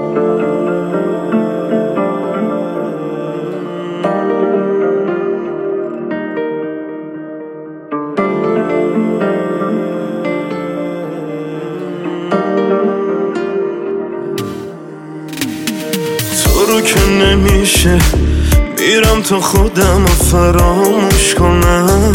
تو رو که نمیشه میرم تا خودم رو فراموش کنم،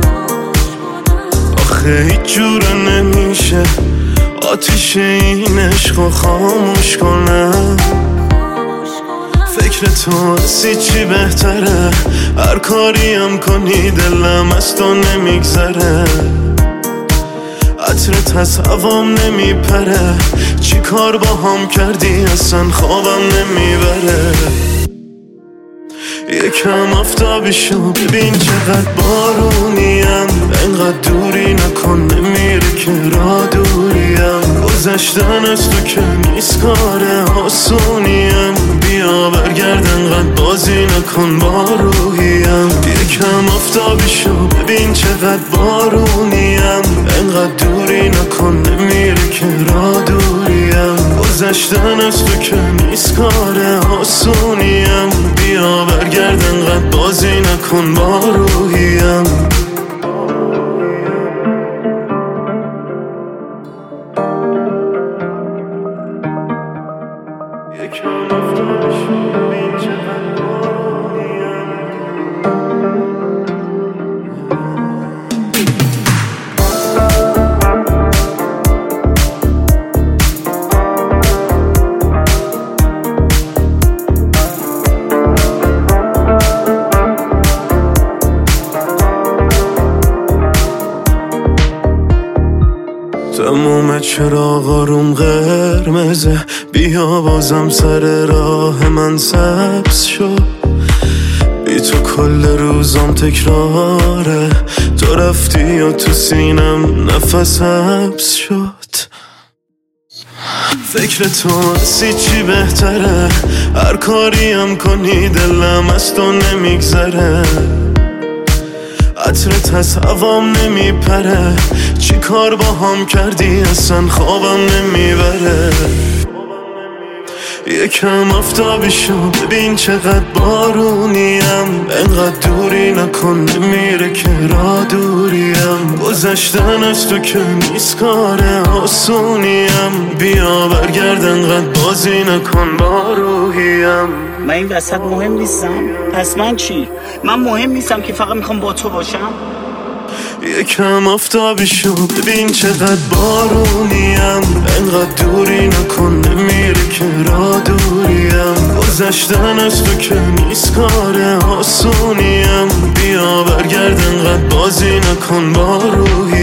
آخه هیچ جوره نمیشه آتیش این عشق خاموش کنم. فکر تو هستی چی بهتره، هر کاری هم کنی دلم از تو نمیگذره. عطرت از هوام نمیپره، چی کار با هم کردی اصلا خوابم نمیبره. یکم آفتابی شو ببین چقدر بارونیم، انقدر دوری نکن نمیره که را دوریم. گذشتن از تو که نیست کار آسونیم، بیا برگرد انقدر بازی نکن با روحیم. یکم آفتابی شو ببین چقدر بارونیم، انقدر دوری نکن نمیره که را دوریم. گذشتن از تو که نیست کار آسونیم، بیا برگرد انقدر بازی نکن با روحیم. تموم چراغا روم قرمزه، بیا بازم سر راه من سبز شد. بی تو کل روزام تکراره، تو رفتی و تو سینم نفس حبس شد. فکر تو هستی چی بهتره، هر کاری هم کنی دلم از تو نمیگذره. عطرت از هوام نمیپره، چی کار با هم کردی اصلا خوابم نمیبره. یکم آفتابی شو ببین چقدر بارونیم، انقدر دوری نکن نمیره که را دوریم. گذشتن از تو که نیست کار آسونیم، بیا برگرد انقدر بازی نکن با روحیم. من این وسط مهم نیستم، پس من چی؟ من مهم نیستم که فقط میخوام با تو باشم. یکم آفتابی شو ببین چقدر بارونیم، انقدر دوری نکن نمیره که را دوریم. گذشتن از تو که نیست کار آسونیم، بیا برگرد انقدر بازی نکن با روحیم.